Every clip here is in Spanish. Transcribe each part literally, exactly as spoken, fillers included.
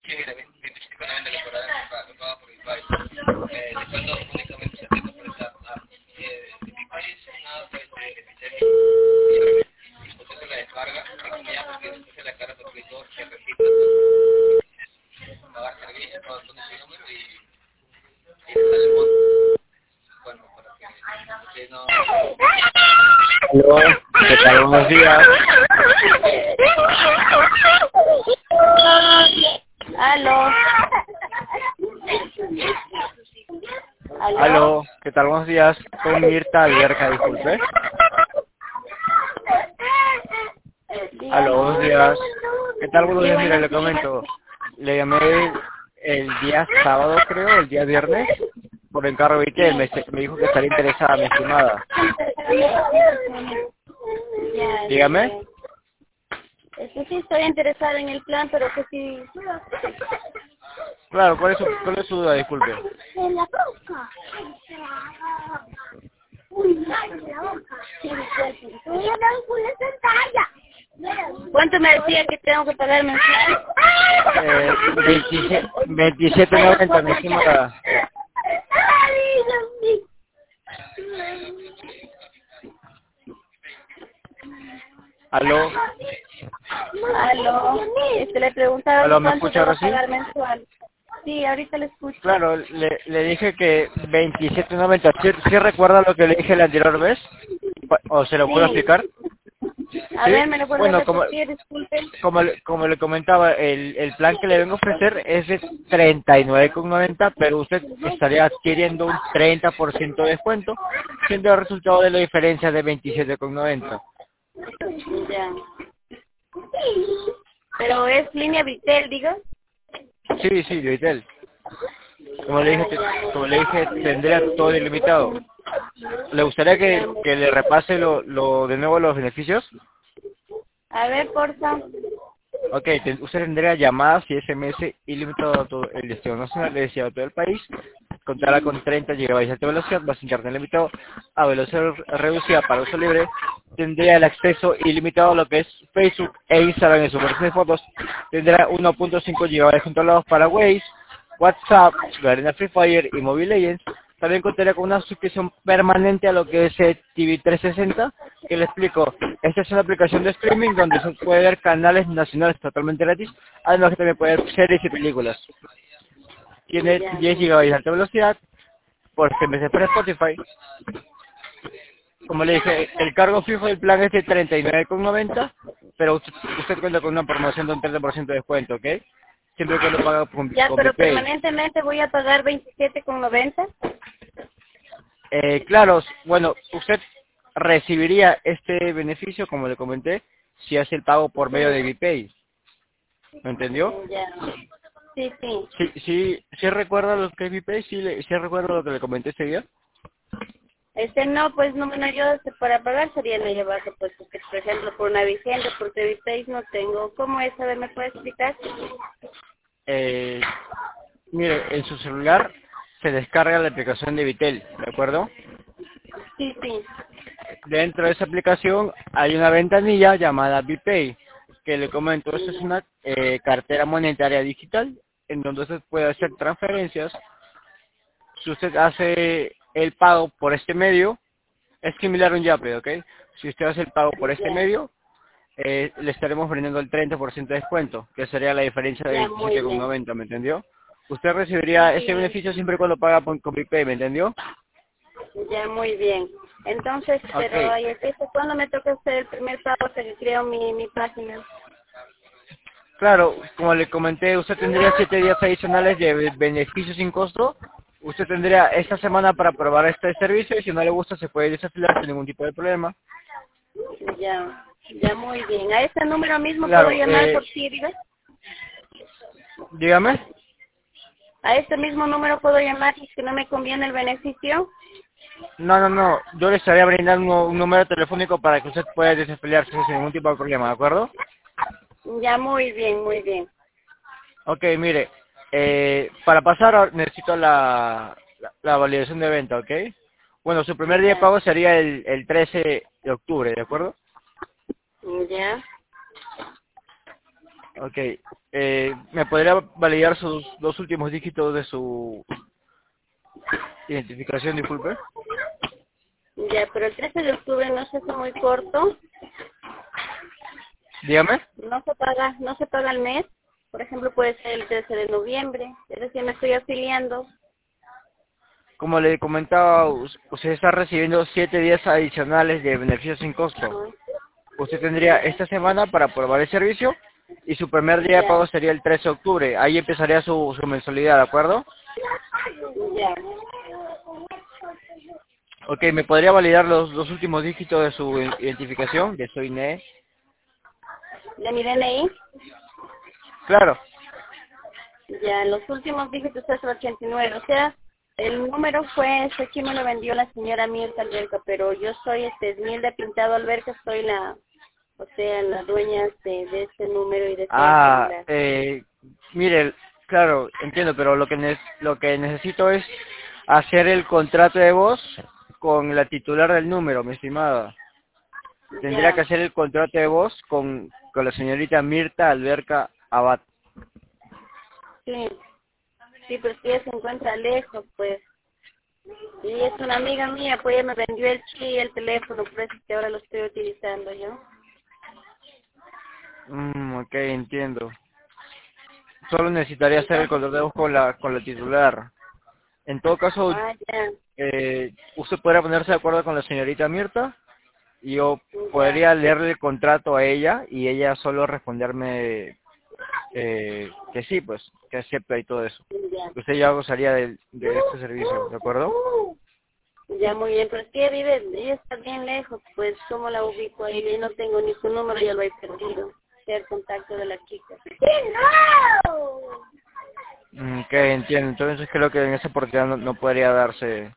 Aló, ¿qué tal? Buenos días. Aló. Aló. Aló, ¿qué tal? Buenos días. Con Mirta Alberca, disculpe. Aló, buenos días. ¿Qué tal? Buenos días, mira, le comento. Le llamé el día sábado, creo, el día viernes, por encargo de Vitel. Me, me dijo que estaría interesada, mi estimada. Ya, Dígame. este, es que sí estoy interesada en el plan, pero que sí. Claro, ¿cuál es su, cuál es su duda? Disculpe. En la boca. Uy, en la boca. ¿Cuánto me decía que tengo que pagar mensual? Eh, veintisiete noventa, mi estimada. Aló. Aló. Este, le preguntaba Aló, que ¿me cuánto escucha debo ahora sí? pagar mensual. Sí, ahorita le escucho. Claro, le, le dije que veintisiete noventa. ¿Sí, sí recuerda lo que le dije la anterior vez? ¿O se lo puedo Sí. explicar? A Sí. ver, ¿me lo puede Bueno, como, repetir? Disculpe. como, le- como le comentaba, el, el plan que le vengo a ofrecer es de treinta y nueve con noventa, pero usted estaría adquiriendo un treinta por ciento de descuento, siendo el resultado de la diferencia de veintisiete con noventa. Ya. Pero es línea Vitel, diga. Sí, sí, Vitel. Como le Ah, dije, te- ya. como le dije, tendría todo ilimitado. ¿Le gustaría que, que le repase lo, lo de nuevo los beneficios? A ver, porfa. Ok, te- usted tendría llamadas y S M S ilimitado a todo el destino nacional de a todo el país. Contará con treinta gigabytes de alta velocidad, más internet limitado a velocidad reducida para uso libre. Tendría el acceso ilimitado a lo que es Facebook e Instagram en su versión de fotos. Tendrá uno punto cinco gigabytes controlados para Waze, WhatsApp, Garena Free Fire y Mobile Legends. También contaría con una suscripción permanente a lo que es eh, T V trescientos sesenta, que le explico. Esta es una aplicación de streaming donde se puede ver canales nacionales totalmente gratis, además que también puede ver series y películas. Tiene Ya, diez gigabytes de alta velocidad, por S M S para Spotify. Como le dije, el cargo fijo del plan es de treinta y nueve con noventa, pero usted, usted cuenta con una promoción de un treinta por ciento de descuento, ¿ok? Siempre que lo paga con, ya, con pero BPay. permanentemente voy a pagar veintisiete con noventa. Eh, claro, bueno, usted recibiría este beneficio, como le comenté, si hace el pago por medio de BPay. ¿Me entendió? Ya. Sí, sí. Sí, sí, sí recuerda lo que es BPay, sí, le, sí recuerda lo que le comenté ese día. Este no, pues no, bueno, yo este, para pagar sería en el base, pues, porque, por ejemplo, por una vigencia, por T V seis no tengo. ¿Cómo es? A ver, ¿me puede explicar? Eh, mire, en su celular se descarga la aplicación de Vitel, ¿de acuerdo? Sí, sí. Dentro de esa aplicación hay una ventanilla llamada BPay, que le comento, esta es una eh, cartera monetaria digital, en donde usted puede hacer transferencias. Si usted hace el pago por este medio, es similar a un Yape, ¿ok? Si usted hace el pago por este Ya, medio, eh, le estaremos brindando el treinta por ciento de descuento, que sería la diferencia de ya, muy veintisiete con bien. noventa, ¿me entendió? Usted recibiría ese Sí, beneficio siempre cuando paga con, con BPay, ¿me entendió? ya, muy bien. Entonces, pero, Ok, ay, este, ¿cuándo me toca hacer el primer pago hasta que creo mi, mi página? claro, como le comenté, usted tendría siete días adicionales de be- beneficio sin costo. Usted tendría esta semana para probar este servicio y si no le gusta se puede desafiliar sin ningún tipo de problema. Ya, ya, muy bien. ¿A este número mismo puedo Claro, llamar eh, por si, diga? dígame. ¿A este mismo número puedo llamar si es que no me conviene el beneficio? No, no, no, yo le estaría brindando un número telefónico para que usted pueda desafiliarse sin ningún tipo de problema, ¿de acuerdo? Ya, muy bien, muy bien. Ok, mire, eh, para pasar ahora necesito la, la, la validación de venta, ¿ok? Bueno, su primer día de Ya, pago sería el, el trece de octubre, ¿de acuerdo? ya. Ok, eh, ¿me podría validar sus dos últimos dígitos de su identificación, disculpe? Ya, pero el trece de octubre no se hace muy corto. Dígame. No se paga, no se paga el mes. Por ejemplo, puede ser el trece de noviembre. Es decir, me estoy afiliando. Como le comentaba, us- usted está recibiendo siete días adicionales de beneficios sin costo. Ajá. Usted tendría esta semana para probar el servicio y su primer día de Ya, pago sería el trece de octubre. Ahí empezaría su, su mensualidad, ¿de acuerdo? ya. Ok, ¿me podría validar los dos últimos dígitos de su identificación, de su I N E? De mi D N I, Claro. ya, los últimos dígitos es el ochenta y nueve. O sea, el número fue, ese aquí me lo vendió la señora Mirta Alberca, pero yo soy este Esmilda Pintado Alberca, soy la, o sea, la dueña de, de este número y de este Ah, celular. eh, mire, claro, entiendo, pero lo que ne- lo que necesito es hacer el contrato de voz con la titular del número, mi estimada. Tendría que Ya, hacer el contrato de voz con, con la señorita Mirta Alberca Abad. sí, sí, pero si ella se encuentra lejos, pues. Y es una amiga mía, pues ella me vendió el chi y el teléfono, por eso es que ahora lo estoy utilizando yo. Mm, ok, entiendo. Solo necesitaría hacer el Entonces, contrato de voz con la, con la titular. En todo caso, ah, ya, eh, usted podría ponerse de acuerdo con la señorita Mirta y yo ya, podría leerle el contrato a ella y ella solo responderme eh, que sí, pues, que acepta y todo eso. ya. Usted ya gozaría de, de este servicio, ¿de acuerdo? Ya, muy bien, pero es que ella vive, ella está bien lejos, pues, ¿cómo la ubico ahí? Yo no tengo ni su número, ya lo he perdido. Sea el contacto de la chica. Mm, ok, entiendo. Entonces creo que en esa oportunidad no, no podría darse.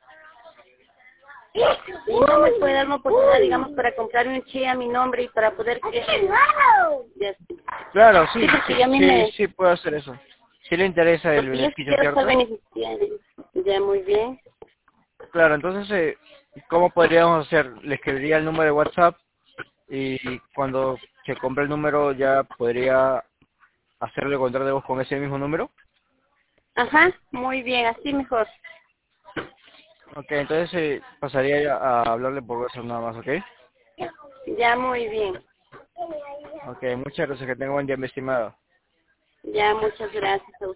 Y no me puede dar una oportunidad, digamos, para comprar un chi a mi nombre y para poder que... Ya, Claro, sí, sí, porque sí, ya a mí sí, me... sí puedo hacer eso. Si le interesa el Porque yo sí beneficio, quiero ser ¿cierto? beneficiario. Ya, muy bien. Claro, entonces, eh, ¿cómo podríamos hacer? Le escribiría el número de WhatsApp y cuando se compre el número ya podría hacerle contrato de voz con ese mismo número. Ajá, muy bien, así mejor. Ok, entonces eh, pasaría ya a hablarle por WhatsApp nada más, ¿ok? Ya, muy bien. Ok, muchas gracias, que tenga buen día, mi estimado. Ya, muchas gracias a